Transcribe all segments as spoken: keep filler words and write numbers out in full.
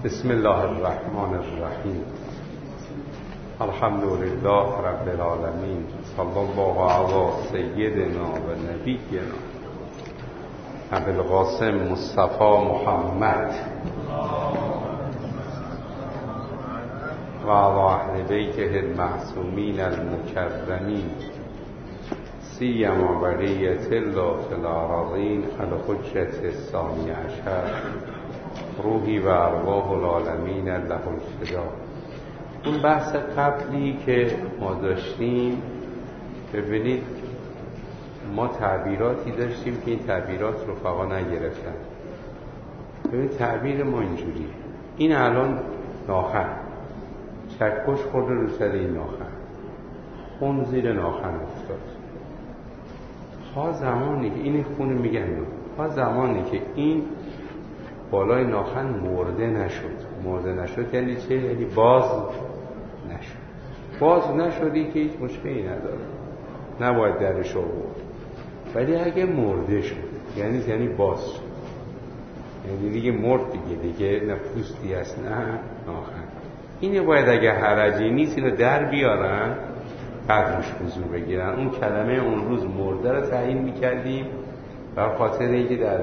بسم الله الرحمن الرحیم. الحمد لله رب العالمین. صلی الله علی سیدنا و نبینا ابی القاسم مصطفی محمد و علی اهل بیته المعصومین المکرمین سیما بقیة الله فی الأراضین الحجة الثانی عشر روحی و ارواح العالمین له الفدا. اون بحث قبلی که ما داشتیم، ببینید ما تعبیراتی داشتیم که این تعبیرات رفقا نگرفتن. ببینید تعبیر ما اینجوری، این الان ناخن چکش خورده رو سر این ناخن، خون زیر ناخن افتاد. ها زمانی که این خون میگن ها زمانی که این بالای ناخن مرده نشد. مرده نشد یعنی چه؟ یعنی باز نشد. باز نشدی که هیچ مشکلی نداره، نباید درش آورد. ولی اگه مرده شد یعنی یعنی باز شد، یعنی دیگه مرد دیگه دیگه نه پوستی هست نه ناخن. اینه باید اگه حرجی نیست اینو در بیارن بعد روش حضور بگیرن. اون کلمه اون روز مرده رو تعیین میکردیم بر خاطر اینکه در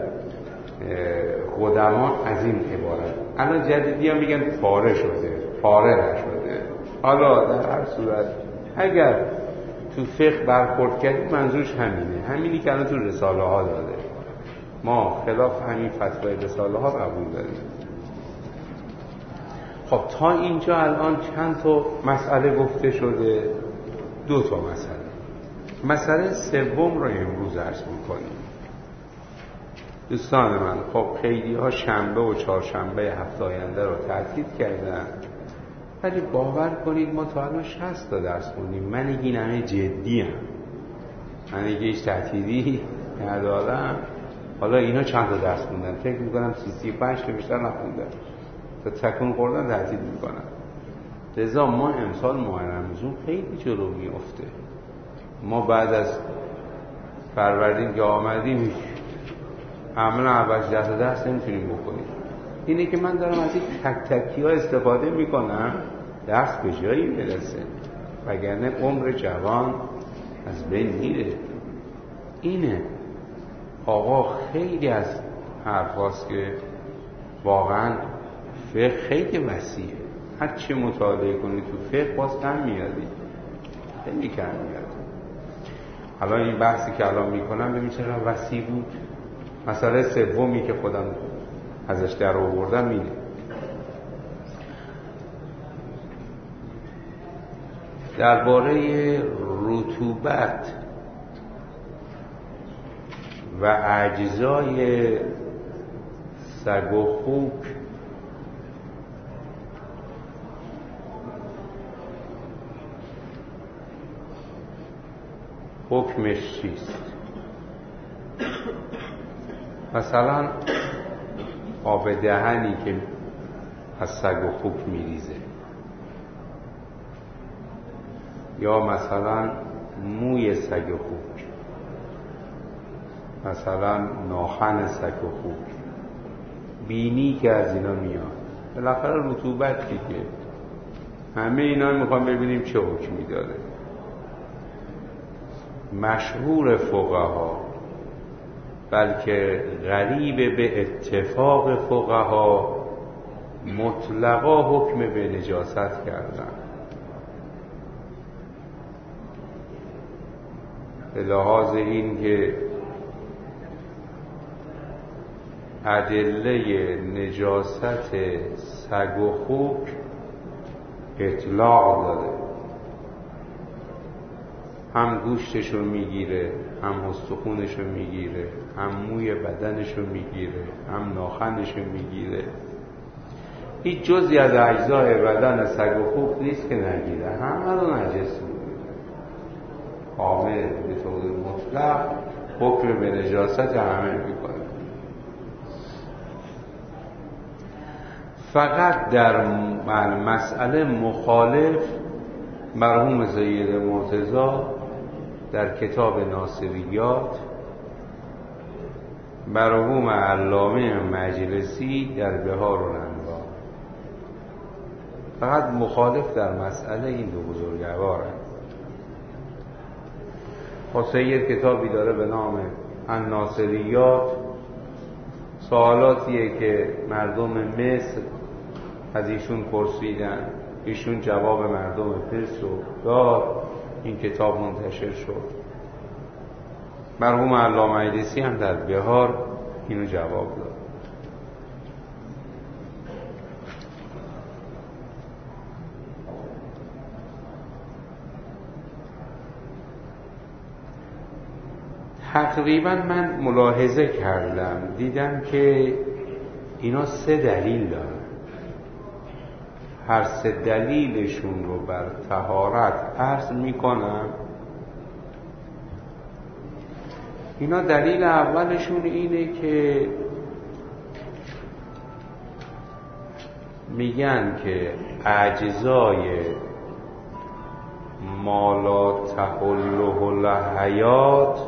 قدما از این عبارت. الان جدیدی ها میگن پاره شده، پاره نشده. حالا در هر صورت اگر تو فقه برخورد کردیم منظورش همینه، همینی که الان تو رساله ها داده. ما خلاف همین فتوای رساله ها قبول داریم. خب تا اینجا الان چند تا مسئله گفته شده؟ دو تا مسئله. مسئله سوم رو امروز عرض میکنیم. دوستان من، خب خیلی ها شنبه و چهارشنبه هفته آینده رو تعطیل کردن، ولی باور کنید ما تا الان شصت تا درس خوندیم. من این همه جدی هم، من اگه هیچ تعطیلی ندارم. حالا اینا چند تا درس خوندن؟ فکر میکنم سی سی پنج تا بیشتر نخوندن، تا تکون خوردن تعطیل میکنن. لذا ما امسال ماه رمضان خیلی جلو میفته. ما بعد از فروردین که آمدیم عملا اولش دست دست نمیتونیم بکنیم. اینه که من دارم از این تک تکی ها استفاده میکنم درس به جایی برسه، وگرنه عمر جوان از بین میره. اینه آقا خیلی از حرفاست که واقعا فقه خیلی وسیعه. هر چی مطالعه کنی تو فقه باز کم میادی، خیلی کم میاد. الان این بحثی که الان میکنم ببین چرا وسیع بود. مسئله سومی که خودم ازش در آوردم اینه، درباره رطوبت و اجزای سگ و خوک حکمش چیست. مثلا آب دهنی که از سگ و خوک میریزه، یا مثلا موی سگ و خوک، مثلا ناخن سگ و خوک، بینی که از اینا میاد، بالاخره رطوبت دیگه. همه اینا میخوام ببینیم چه حکمی داره. مشهور فقها، بلکه غریب به اتفاق فقها، مطلقا حکم به نجاست کردن. به لحاظ این که ادله نجاست سگ و خوک اطلاق داده، هم گوشتشو میگیره، هم استخونشو میگیره، هم موی بدنشو میگیره، هم ناخنشو میگیره. هیچ جزئی از اجزای بدن سگ و خوک نیست که نگیره، همه رو نجس میگیره. کامل به طور مطلق حکم به نجاست همه میکنه. فقط در مسئله مخالف مرحوم سید مرتضی در کتاب ناصریات، مرحوم علامه مجلسی در بهار الانوار فقط مخالف در مسئله این دو بزرگوارن. سید کتابی داره به نام الناصریات، سوالاتیه که مردم مصر از ایشون پرسیدن، ایشون جواب مردم مصر رو داد، این کتاب منتشر شد. مرحوم علامه ایدسی هم در بهار اینو جواب داد. تقریبا من ملاحظه کردم، دیدم که اینا سه دلیل دارن. هر سه دلیلشون رو بر طهارت عرض میکنم. اینا دلیل اولشون اینه که میگن که اجزای ما لا تحله الحیات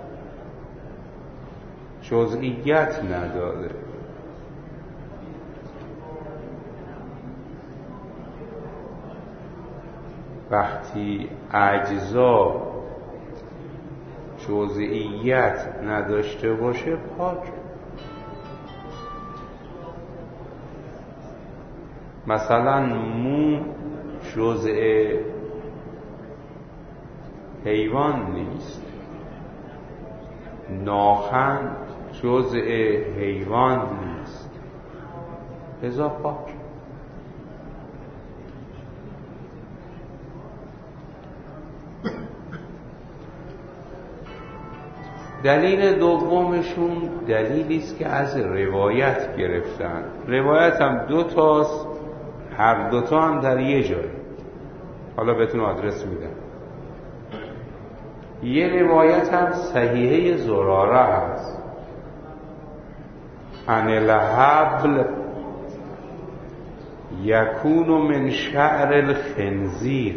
جزئیت نداره. وقتی اجزا جزئیت نداشته باشه پاک. مثلا مو جزء حیوان نیست، ناخن جزء حیوان نیست، لذا پاک. دلیل دومشون دلیلی است که از روایت گرفتن. روایت هم دو تاست، هر دو تا هم در یه جای. حالا بهتون آدرس میدم. یه روایت هم صحیحه زراره هست، ان الحبل یکون من شعر الخنزیر،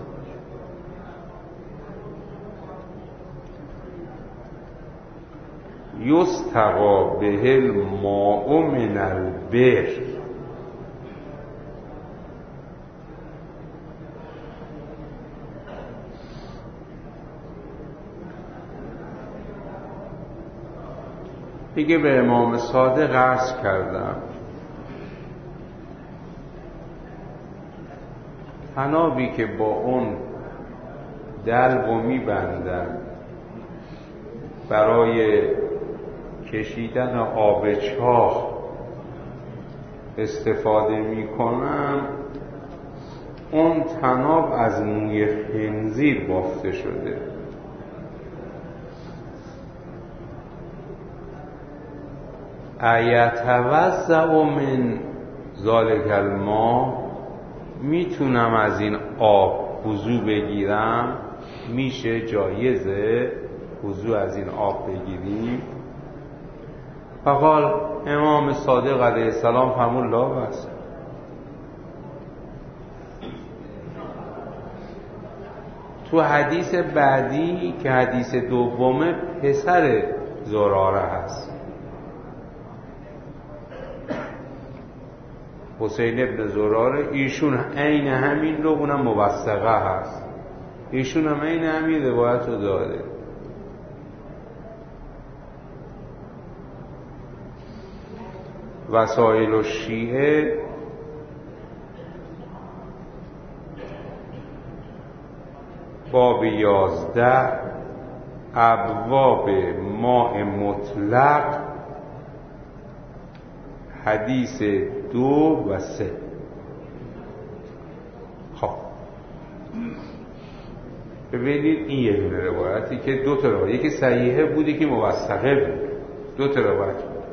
یستقا به الماء من البئر. دیگه به امام صادق عرض کردم طنابی که با اون دلو میبندن برای کشیدن آب چاه استفاده میکنم، اون طناب از موی خنزیر بافته شده. ایتوضأ من ذلک الماء، میتونم از این آب وضو بگیرم؟ میشه جایزه وضو از این آب بگیریم؟ فقال امام صادق علیه السلام فرمود لا بأس. تو حدیث بعدی که حدیث دومه پسر زراره هست، حسین ابن زراره، ایشون عین همین رو، اونم موثقه هست، ایشون هم عین همین روایت رو داره. وسائل الشیعه باب یازده ابواب ماء مطلق حدیث دو و سه. خب ببینید این یه دونه روایتی که دو تا روایت، یکی صحیحه بود یکی موثقه بود، دو تا روایت.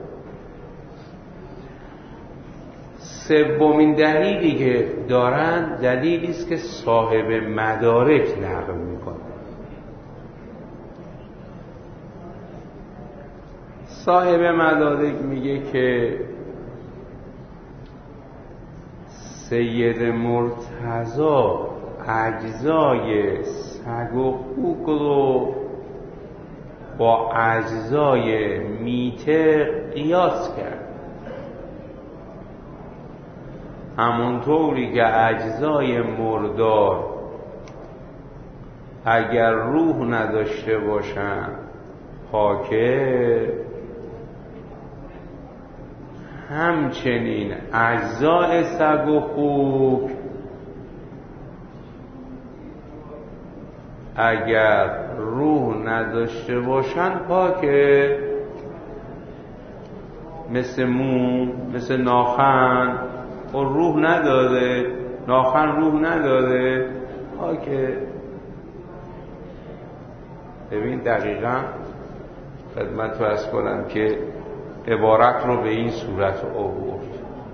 سومین دلیلی که دارن دلیلی است که صاحب مدارک نقل میکنه. صاحب مدارک میگه که سید مرتضی اجزای سگ و خوک رو با اجزای میته قیاس کرد. همونطوری که اجزای مردار اگر روح نداشته باشن پاکه، همچنین اجزای سگ و خوک اگر روح نداشته باشن پاکه. مثل مو، مثل ناخن، و روح نداره، ناخن روح نداره، پاکه. ببین دقیقا خدمت رو عرض کنم که عبارت رو به این صورت آورد.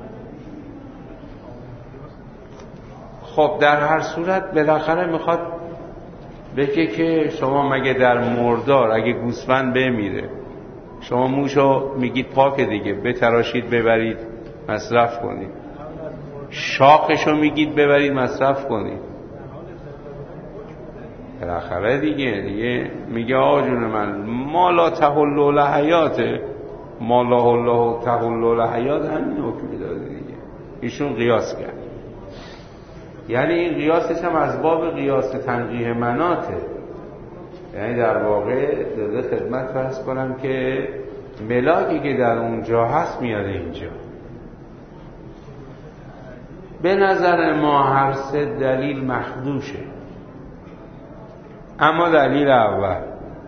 خب در هر صورت بالاخره میخواد بگه که شما مگه در مردار اگه گوسفند بمیره شما موشو میگید پاک دیگه، بتراشید ببرید مصرف کنید، شاخشو میگید ببرید مصرف کنید، بالاخره دیگه دیگه میگه آقا جون من ما لا تحل له حیاته، ما لا الله تحل له حیات، همین حکمی داده دیگه. ایشون قیاس کرد، یعنی این قیاسش هم از باب قیاس تنقیح مناته، یعنی در واقع داده خدمت فرض کنم که ملاکی که در اونجا هست میاد اینجا. به نظر ما هر سه دلیل مخدوشه، اما دلیل اول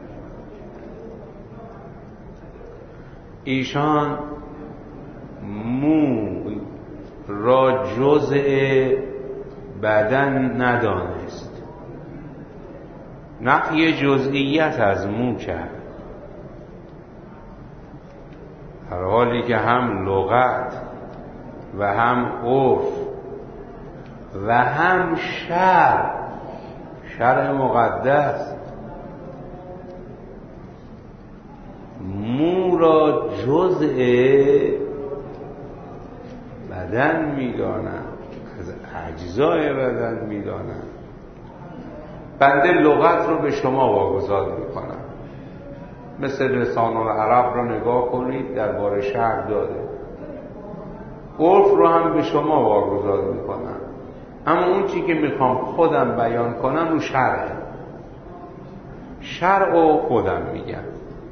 ایشان مو را جزء بدن ندانست، نفی جزئیت از مو کرد، در حالی که هم لغت و هم عرف و هم شرع، شرع مقدس مو را جزء بدن میدانند، از اجزای بدن میدانند. بنده لغت رو به شما واگذار میکنم، مثل لسان العرب رو نگاه کنید درباره شرع داده، عرف رو هم به شما واگذار میکنم، اما اون چی که میخوام خودم بیان کنم رو شرعه، شرع رو خودم میگم.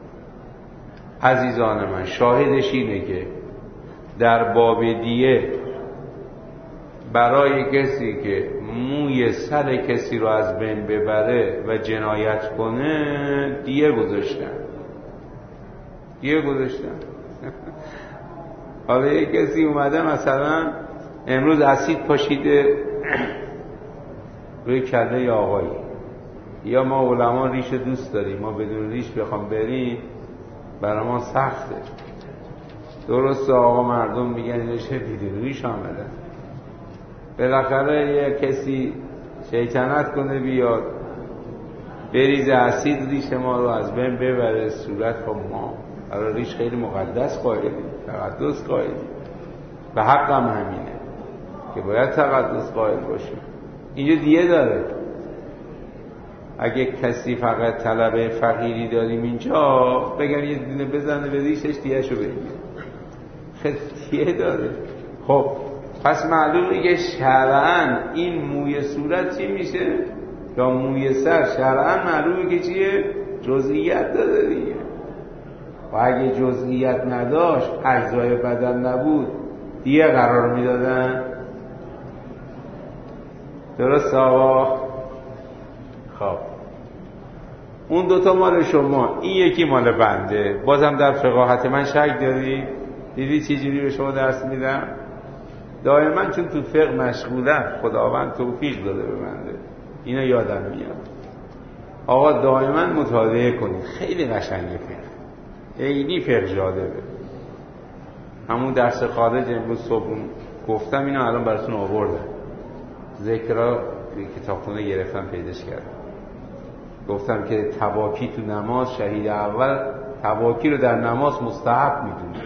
عزیزان من شاهدش اینه که در باب دیه برای کسی که موی سر کسی رو از بین ببره و جنایت کنه دیه گذاشتن، دیه گذاشتن. حالا یک کسی اومده مثلا امروز اسید پاشیده روی کله یا آقایی، یا ما علما ریش دوست داریم، ما بدون ریش بخوام بریم برای ما سخته. درسته آقا مردم میگن ریشه بدون ریش آمدن، بالاخره یه کسی شیطنت کنه بیاد بریز اسید ریش ما رو از بین ببره، صورت خب ما برای ریش خیلی مقدس قائلیم، تقدس قائلیم، به حق هم همینه که باید تقدس قائل باشیم. اینجا دیه داره، اگه کسی فقط طلب فقیری داریم اینجا بگن یه دونه بزنه به ریشش دیهشو بگیر، خیلی دیه داره. خب پس معلومه که شرعاً این موی صورت چی میشه؟ یا موی سر شرعاً معلومه که چیه؟ جزئیت داره دیگه. و اگه جزئیت نداشت اجزای بدن نبود دیگه قرار میدادن؟ درست آقا؟ خب اون دوتا مال شما، این یکی مال بنده. بازم در فقاهت من شک داری؟ دیدی چی جوری به شما درس میدم؟ دائما چون تو فقه مشغولم، خداوند توفیق داده به بنده، اینو یادم میاد. آقا دائما مطالعه کنید، خیلی قشنگه فقه، خیلی فقه جالبه. همون درس خارج امروز صبح گفتم، اینو الان براتون آوردم، ذکرها کتابخونه گرفتم پیداش کردم، گفتم که تواکی تو نماز، شهید اول تواکی رو در نماز مستحب میدونه.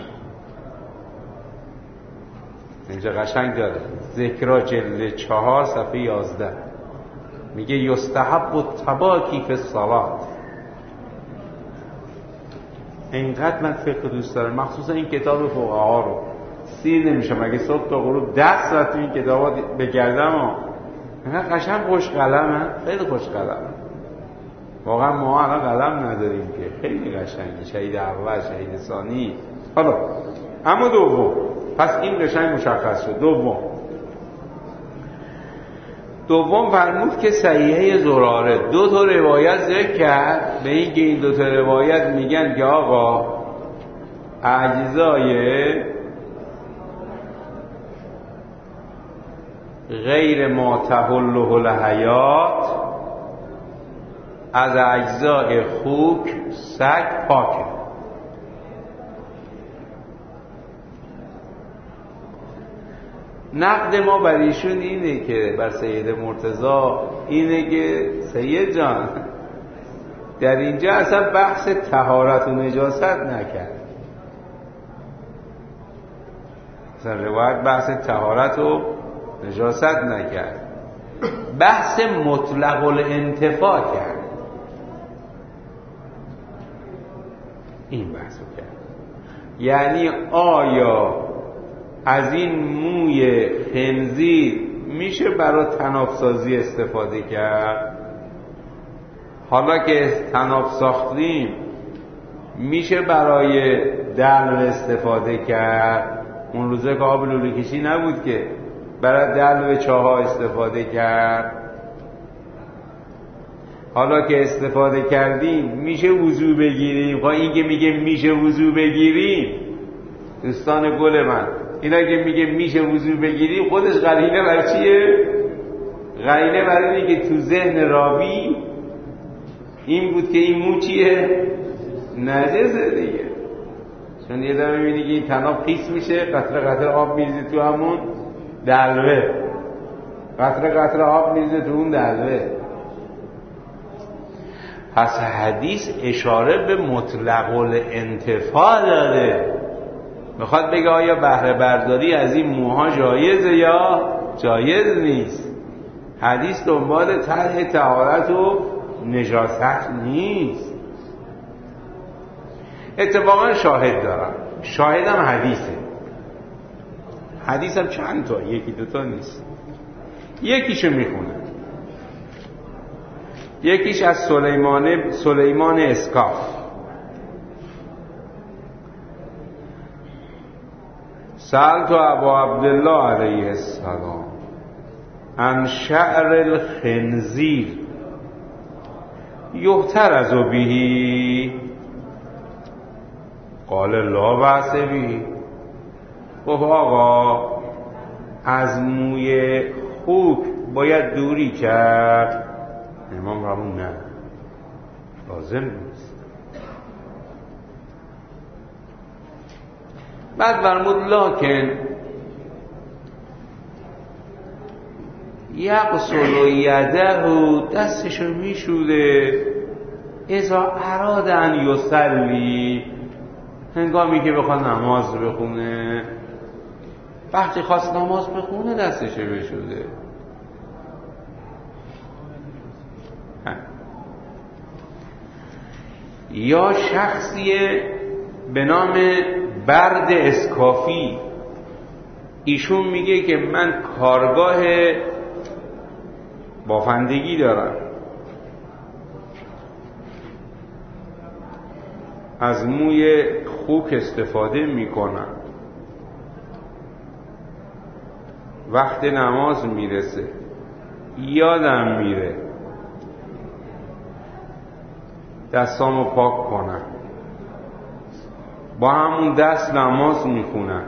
اینجا قشنگ داره، ذکرها جلد چهار صفحه یازده میگه یستحب التواکی فی الصلاة. اینقدر من فقه دوست دارم، مخصوصا این کتاب فقها رو، سیر نمیشم. اگه صبح تا غروب ده ساعت تو این کتابات بگردم و اینقدر قشنگ خوش قلمه، خیلی خوش قلمه. واقعا ما الان قلم نداریم که خیلی قشنگه، شهید اول، شهید ثانی. حالا اما دوم، پس این قشنگ مشخص شد. دوم دوم فرمود که صحیحه زراره دو تا روایت ذکر کرد، به این که این دو تا روایت میگن که آقا اجزای غیر ما تحله الحیات از اجزای خوک سگ پاکه. نقد ما بر ایشون اینه که بر سید مرتضی اینه که سید جان در اینجا اصلا بحث طهارت و نجاست نکرد. اصلا روایت بحث طهارت و نجاست نکرد، بحث مطلق الانتفاع کرد. این بحث رو کرد، یعنی آیا از این موی خنزیر میشه برای طناب سازی استفاده کرد؟ حالا که طناب ساختیم میشه برای دلو استفاده کرد؟ اون روزه که آب لوله کشی نبود که برای دلو چاها استفاده کرد. حالا که استفاده کردیم میشه وضو بگیریم؟ خب این که میگه میشه وضو بگیریم، دوستان گل من، اینا که میگه میشه وضو بگیریم خودش قرینه بر چیه؟ قرینه بر اینه که تو ذهن راوی این بود که این مو چیه؟ نجسه دیگه. چون یه دفعه میبینی که این طناب خیس میشه، قطره قطره آب میریزه تو همون دلوه، قطره قطره آب میریزه تو اون دلوه. پس حدیث اشاره به مطلق الانتفاع داره، میخواد بگه آیا بهره برداری از این موها جایزه یا جایز نیست. حدیث دنبال طرح طهارت و نجاست نیست. اتفاقا شاهد دارم، شاهدم حدیثه. حدیثم چند تا، یکی دوتا نیست. یکیشو میخونم، یکیش از سلیمان سلیمان اسکاف. سألت ابا عبدالله علیه السلام عن شعر الخنزیر یحترز به قال لا بأس به. گفت آقا از موی خوک باید دوری کرد؟ امام فرمود نه، لازم نیست. بعد فرمود لکن یغسل یده، دستشو میشوره اذا اراد ان یصلی، هنگامی که بخواد نماز بخونه. وقتی خواست نماز بخونه دستشو بشوره. یا شخصی به نام برد اسکافی، ایشون میگه که من کارگاه بافندگی دارم، از موی خوک استفاده میکنم، وقت نماز میرسه یادم میره دستامو پاک کنم، با همون دست نماز میخونم.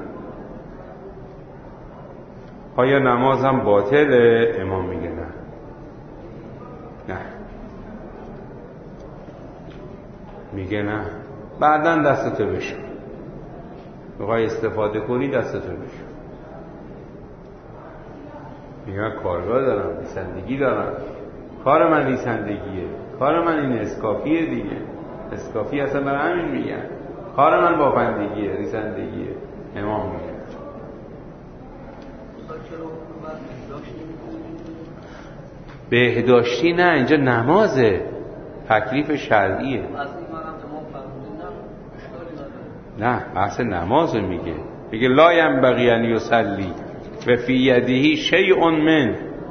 آیا نمازم باطله؟ امام میگه نه، نه، میگه نه. بعدن دستتو بشو، میخوای استفاده کنی دستتو بشو. میگه کارگاه دارم، ریسندگی دارم، کار من ریسندگیه، کار من این اسکافیه دیگه. اسکافی اصلا برای همین میگن کار من بافندگیه، ریسندگیه. امام میگه بهداشتی نه، اینجا نمازه، تکلیف شرعیه. نه بحث نمازه میگه. میگه لا ینبغی ان یصلی و فی یده شیء من،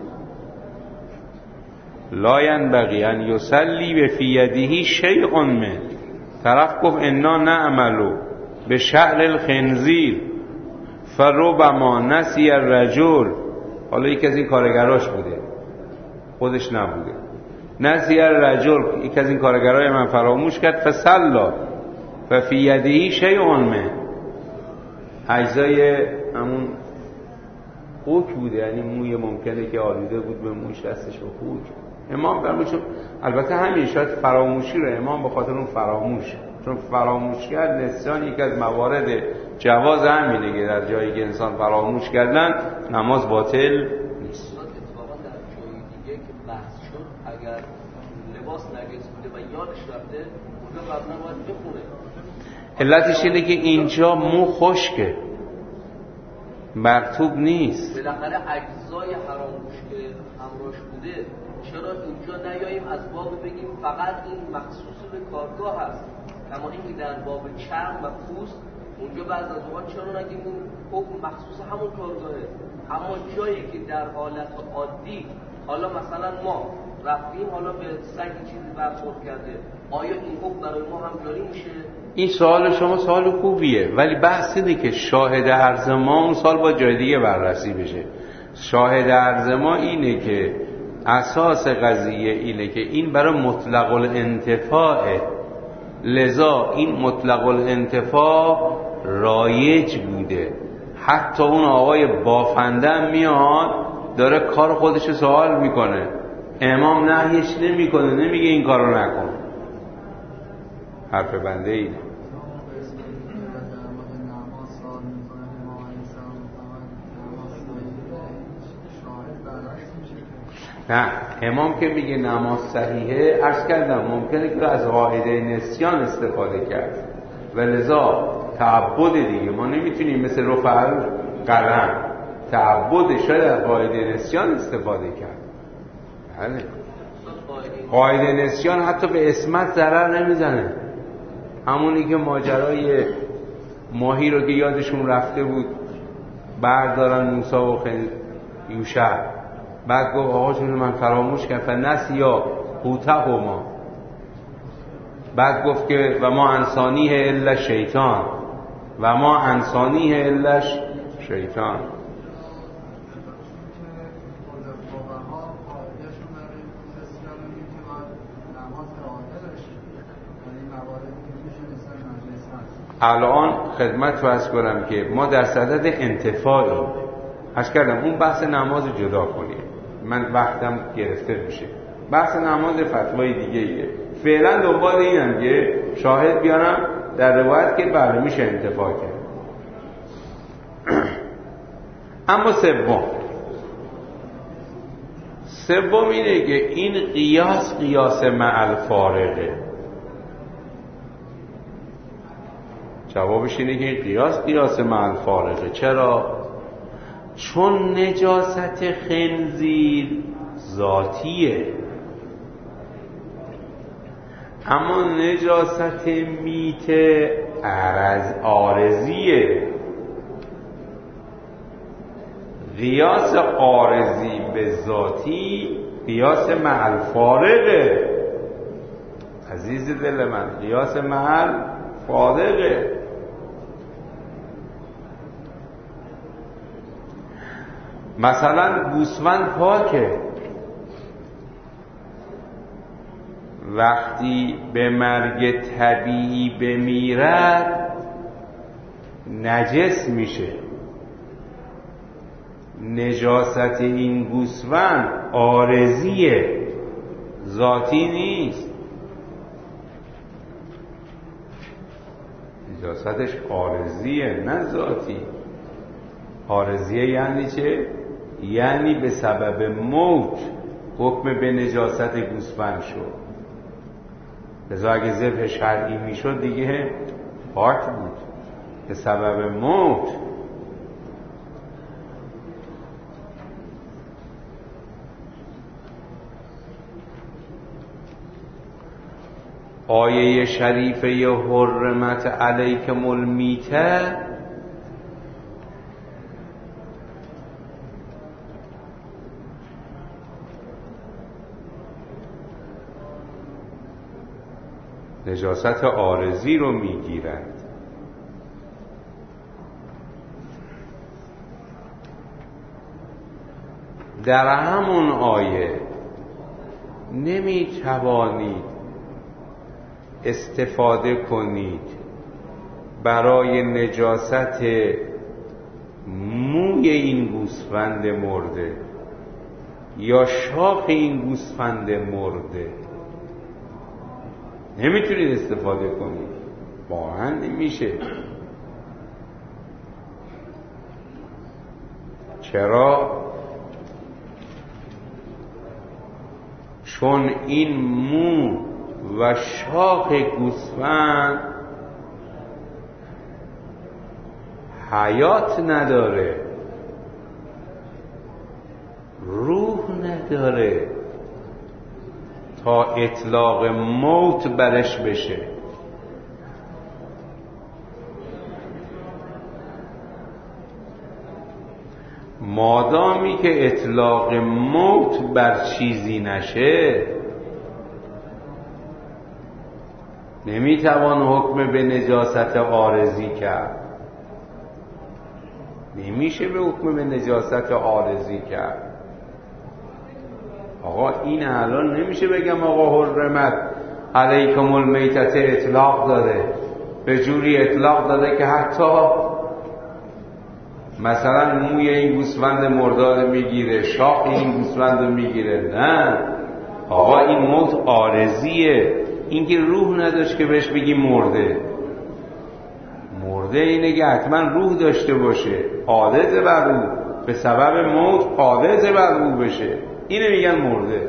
لا ینبغی ان یصلی و فی یده شیء من. طرف گفت انا نعمل به شعر الخنزیر فربما نسی الرجل، حالا یکی از این کارگراش بوده، خودش نبوده، نسی الرجل، یکی از این کارگرای من فراموش کرد، فصلا و فی یده شیء من، اجزای همون خوک بوده، یعنی موی ممکنه که آلوده بود به موش دستش و خوک. امام فرمودن، البته همین شاید فراموشی رو امام به خاطر اون فراموش، چون فراموش کرد نسیان یک از موارد جواز همینه که در جایی که انسان فراموش کردن نماز باطل نیست. اتفاقا در جایی دیگه که بحث شد اگر لباس نجس بوده و یادش رفته اونجا قبلا باید بخونه. علتش اینه که اینجا مو خشکه، مرطوب نیست. بالاخره اجزای حراموش که همراهش بوده، چرا اینجا نیاییم از باب بگیم فقط این مخصوص به کارگاه هست، کما اینکه در باب چرم و پوست اونجا بعض از اوقات چرا نگیم اون حکم مخصوص همون کارگاهه، اما جایی که در حالت عادی حالا مثلا ما رفتیم حالا به سگ چیزی برخورد کرده، آیا این حکم برای ما هم جاری میشه؟ این سوال شما سوال خوبیه، ولی بحث اینه که شاهد عرض ما اون سال با جای دیگه بررسی بشه. شاهد عرض ما اینه که اساس قضیه اینه که این برای مطلق الانتفاعه، لذا این مطلق الانتفاع رایج بوده. حتی اون آقای بافنده میاد داره کار خودش سوال میکنه، امام نهیش نمیکنه، نمیگه این کارو نکن. حرف بنده اینه. نه، امام که میگه نماز صحیحه، عرض کردم ممکنه که از قاعده نسیان استفاده کرد و لذا تعبد دیگه، ما نمیتونیم مثل رفع قلم تعبد شاید از قاعده نسیان استفاده کرد. بله، قاعده نسیان حتی به اسمت ضرر نمیزنه. همونی که ماجرای ماهی رو که یادشون رفته بود بردارن موسی و یوشع، بعد گفت آقا چون من فراموش کردم فنسیا حوتهما، بعد گفت که و ما انسانیه الا شیطان و ما انسانیه الا شیطان. الان خدمت فرض کنم که ما در صدد انتفاعیم، عرض کردم اون بحث نماز جدا کنیم، من وقتم گرفته میشه، بحث نماز فتوای دیگه ایه. فعلا دنبال اینم که شاهد بیارم در روایت که بله میشه انتفاع کرد. اما سوم سوم اینه که این قیاس قیاس مع الفارقه. جوابش اینه که این قیاس قیاس مع الفارقه. چرا؟ چون نجاست خنزیر ذاتیه، اما نجاست میت عرض عارضیه. قیاس عارضی به ذاتی قیاس مع الفارقه. عزیز دل من، قیاس مع الفارقه. مثلا گوسفند پاکه، وقتی به مرگ طبیعی بمیرد نجس میشه. نجاست این گوسفند عارضیه، ذاتی نیست. نجاستش عارضیه نه ذاتی. عارضیه یعنی چه؟ یعنی به سبب موت حکم به نجاست گوسفند شد. لذا اگه ذبح شرعی میشد دیگه پاک بود. به سبب موت. آیه شریفه حرمت علیکم المیته نجاست عارضی رو میگیرد. در همون آیه نمیتوانید استفاده کنید برای نجاست موی این گوسفند مرده یا شاخ این گوسفند مرده، نمیتونید استفاده کنید، واقعا نمیشه. چرا؟ چون این مو و شاخ گوسفند حیات نداره، روح نداره تا اطلاق موت برش بشه. مادامی که اطلاق موت بر چیزی نشه نمیتوان حکم به نجاست عارضی کرد، نمیشه به حکم به نجاست عارضی کرد. آقا این الان نمیشه بگم آقا حرمت علیکم المیتت اطلاق داده، به جوری اطلاق داده که حتی مثلا موی این گوسفند مردار میگیره، شاخ این گوسفند میگیره. نه آقا این موت عارضیه، این که روح نداشت که بهش بگی مرده. مرده اینه که حتما روح داشته باشه، عارض بر روح، به سبب موت عارض بر روح بشه، اینه میگن مرده.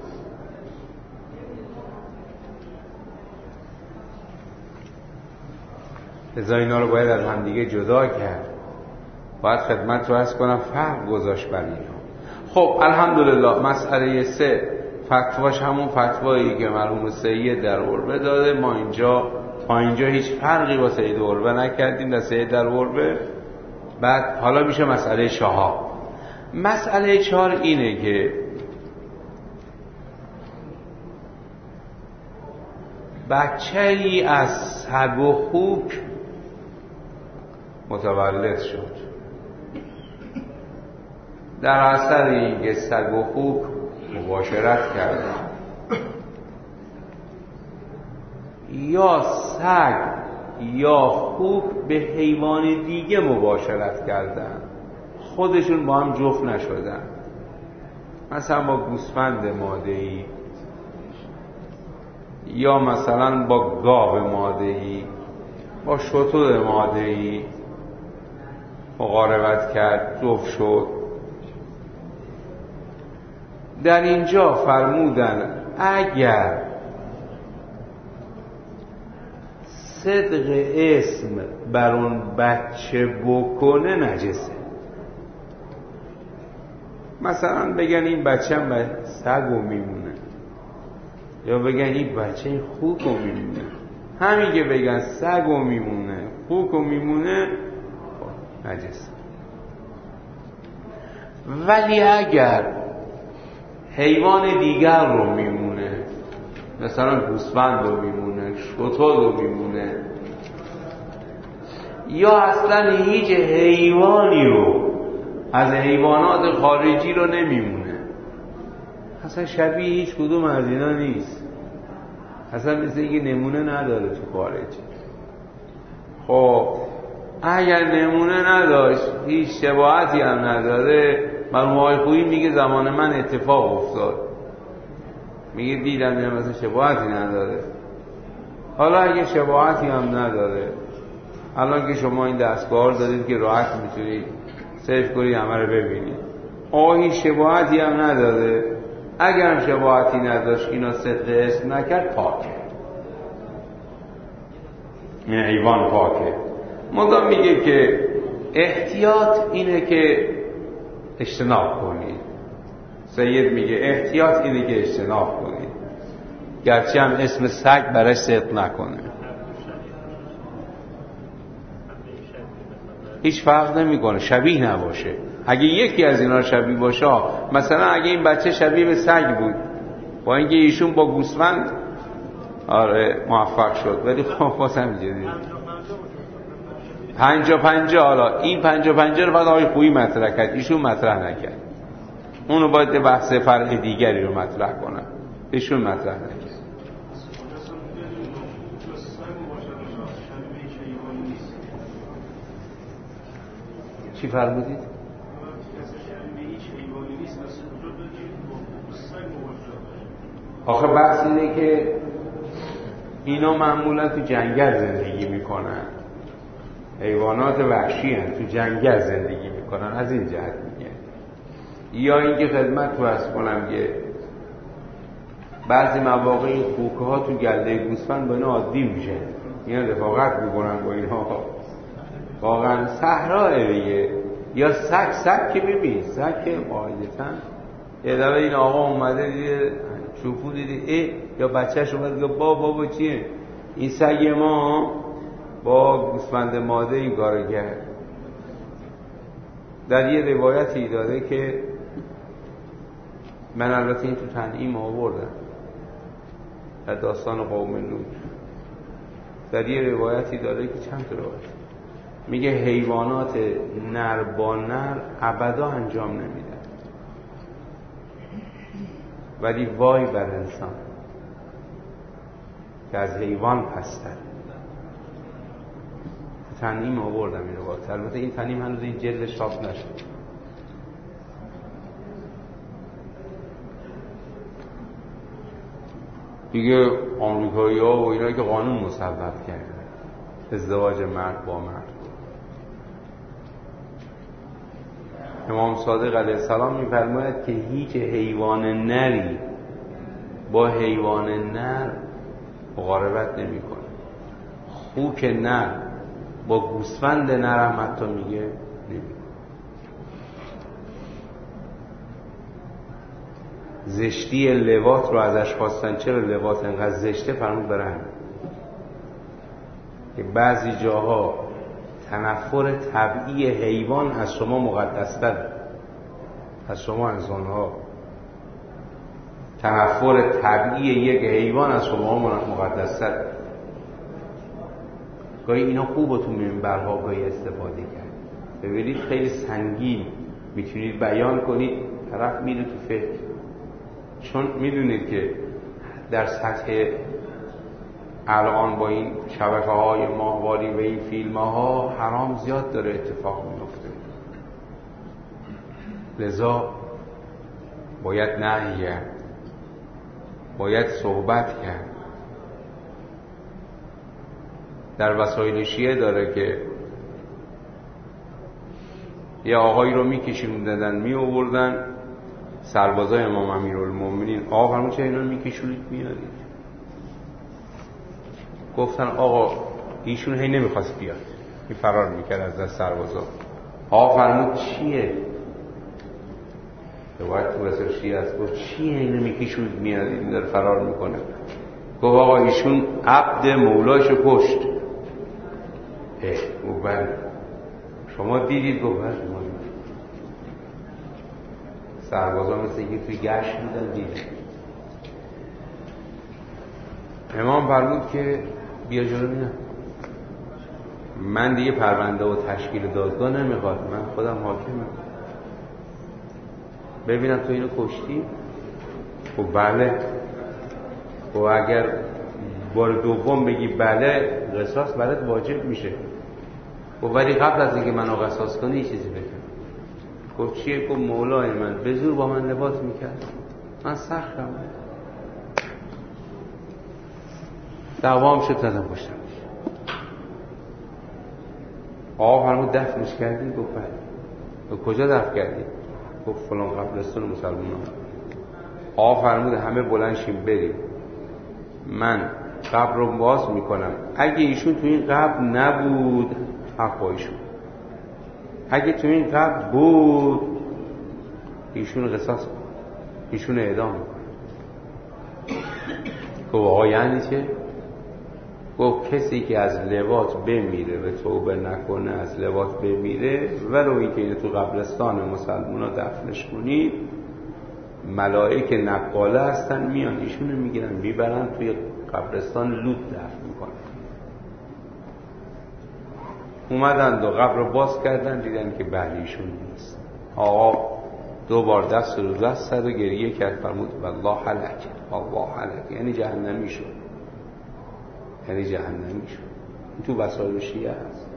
لذا اینا رو باید از هم دیگه جدا کرد، باید خدمت رو عرض کنم فرق گذاشت بر اینا. خب الحمدلله مسئله سه فتواش همون فتوایی که مرحوم سید در عربه داده. ما اینجا تا اینجا هیچ فرقی با سید عربه نکردیم در سید در عربه. بعد حالا میشه مسئله چهار. مسئله چهار اینه که بچه‌ای از سگ و خوک متولد شد، در اثر اینکه سگ و خوک مباشرت کردن یا سگ یا خوک به حیوان دیگه مباشرت کردن، خودشون با هم جفت نشدن. مثلا با گوسفند ماده‌ای یا مثلا با گاو ماده‌ای با شتر ماده‌ای مقاربت کرد، جفت شد. در اینجا فرمودن اگر صدق اسم بر اون بچه بکنه نجسه. مثلا بگن این بچه هم سگو میمونه، یا بگن این بچه خوکو میمونه. همین که بگن سگو میمونه خوکو میمونه نجسه. ولی اگر حیوان دیگر رو میمونه، مثلا گوسفند رو میمونه، شتر رو میمونه، یا اصلا هیچ حیوانی رو از حیوانات خارجی رو نمیمونه، اصلا شبیه هیچ کدوم از اینا نیست، اصلا مثل اینکه نمونه نداره تو خارج. خب اگر نمونه نداشت، هیچ شباهتی هم نداره، مرحوم آقای خویی میگه زمان من اتفاق افتاد، میگه دیدم یه مثلا شباهتی نداره. حالا اگه شباهتی هم نداره، الان که شما این دستگاه دارید که راحت میتونید سیف کنید همه رو ببینید، آقا هیچ شباهتی هم نداره، اگر هم شباهتی نداشت اینا صدق اسم نکرد پاکه، این حیوان پاکه. مدام میگه که احتیاط اینه که اجتناب کنید. سید میگه احتیاط اینه که اجتناب کنید، گرچه هم اسم سگ برش صدق نکنه، هیچ فرق نمیکنه، شبیه نباشه. اگه یکی از اینا شبیه باشه، مثلا اگه این بچه شبیه به سگ بود، با اینکه ایشون با گوسفند آره موفق شد، ولی خب بازم اینجوری پنجا پنجا. حالا این پنجا پنجا رو بعد آقای خویی مطرح کرد، ایشون مطرح نکرد. اونو باید بحث فرع دیگری رو مطرح کنن، ایشون مطرح نکرد. چی فرمودید؟ آخه بحث اینه که اینا معمولا تو جنگل زندگی میکنن، حیوانات وحشی هن، تو جنگل زندگی میکنن، از این جهت میگه. یا اینکه خدمت رو عرض کنم که بعضی مواقع این خوکه ها تو گله گوسفند با اینا عادی میشه، اینا رفاقت میکنن با اینا، واقعا صحرا دیگه. یا سگ، سگ که ببین سگ که قاعدتاً یه دفعه این آقا اومده دیده چوپو دیده ای، یا بچهش اومد دیگه با بابا چیه این سگ ما با گوسفند ماده این کارو کرد. در یه روایتی داره که من البته این تو تنعیم آوردم در داستان قوم لوط، در یه روایتی داره که چند تا روایت میگه حیوانات نر با نر ابدا انجام نمیدن، ولی وای بر انسان که از حیوان پستر. تنعیم آوردم این روایت، البته این تنعیم هنوز این جلد چاپ نشد. دیگه آمریکایی ها و اینا که قانون مصوب کردن ازدواج مرد با مرد. امام صادق علیه السلام می‌فرماید که هیچ حیوان نری با حیوان نر مقاربت نمی‌کنه. خوک نر با گوسفند نر هم حتی میگه نمی‌کنه. زشتی لواط رو ازش خواستن، چرا لواط انقدر زشته؟ فرمود برن که بعضی جاها تنفر طبیعی حیوان از شما مقدستر، از شما انسان‌ها تنفر طبیعی یک حیوان از شما مقدستر. گاهی اینا خوبه تو منبرها گاهی استفاده کرد، ببینید خیلی سنگین میتونید بیان کنید، طرف میره تو فکر، چون میدونید که در سطح الان با این شبکه های ماهواری و این فیلم ها حرام زیاد داره اتفاق میفته، لذا باید نهی کرد، باید صحبت کرد. در وسایل شیعه داره که یه آقایی رو میکشوندن می آوردن سربازای امام امیرالمومنین، آقا فرمود چه اینا میکشونید میارید؟ گفتن آقا ایشون هی نمیخواست بیاد، این فرار میکرد از دست سربازا. آقا فرمود چیه؟ باید تو وسط شیعه است. گفت چیه اینو میکشونید میارید؟ این داره فرار میکنه. گفت آقا ایشون عبد مولاش کشت. اه گفت بله. شما دیدید؟ گفت بله. سربازا مثل اینکه توی گشت بودن دیدن. امام فرمود که بیا جلو بینم، من دیگه پرونده و تشکیل دادگاه نمیخواد، من خودم حاکمم، ببینم تو اینو کشتی؟ خب بله. خب اگر بار دوم بگی بله قصاص برات واجب میشه. خب ولی قبل از اینکه منو قصاص کنی یه چیزی بگم. گفت چیه؟ گفت مولای من به زور با من لباس میکرد، من سختم دوام شد زدم پشتم. آقا فرمود دفنش کردی؟ گفت بله. به کجا دفن کردی؟ گفت فلان قبرستان مسلمانان. آقا فرمود همه بلند شیم بریم، من قبر رو باز میکنم، اگه ایشون تو این قبر نبود حق با ایشون، اگه تو این قبر بود ایشون قصاص کن، ایشون اعدام کن. گفت آقا یعنی چه؟ گفت کسی که از لواط بمیره و توبه نکنه از لواط بمیره، ولو اینکه اینو تو قبرستان مسلمونا دفنش کنید، ملائکه نقاله هستن میان ایشونو میگیرن میبرن توی قبرستان لوت دفن میکنن. اومدند و قبر رو باز کردن، دیدن که بعدیشون نیست. آقا دو بار دست رو دست زد و گریه کرد، فرمود والله هلک، والله هلک، یعنی جهنمی شد، یعنی جهنمی شد. این تو وسائل شیعه هست.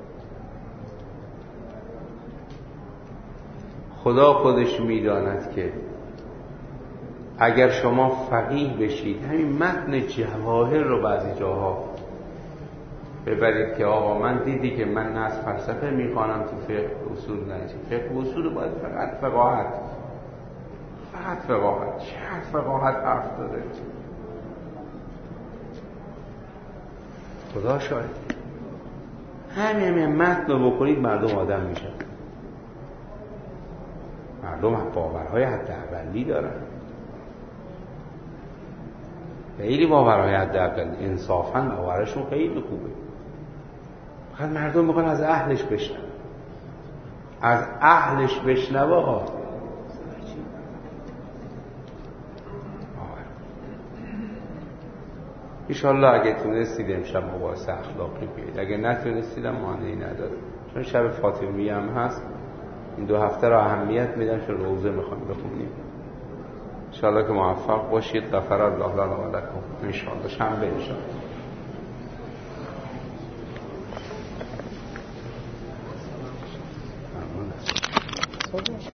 خدا خودش میداند که اگر شما فقیه بشید، همین متن جواهر رو بعضی جاها ببرید که آقا من دیدی که من نه از فلسفه میخوانم تو فقه اصول، نه فقه اصول باید فقط فقاهت، فقط فقاهت، چقدر فقاهت حرف داره. خدا شاید همین همین متن رو بکنید مردم آدم میشن. مردم باورهای حداقلی دارن، خیلی باورهای حداقلی، انصافاً باورشون خیلی خوبه. فقط مردم میخوان از اهلش بشنون، از اهلش بشنوه ها. ایشالله اگه تونستید امشب مباحث اخلاقی بیایید، اگه نتونستید هم مانعی نداره، چون شب فاطمی هم هست. این دو هفته را اهمیت میدن، چون روزه میخوایم بخونیم. انشالله که موفق باشید. غفر الله لنا و لکم. انشالله شنبه انشالله.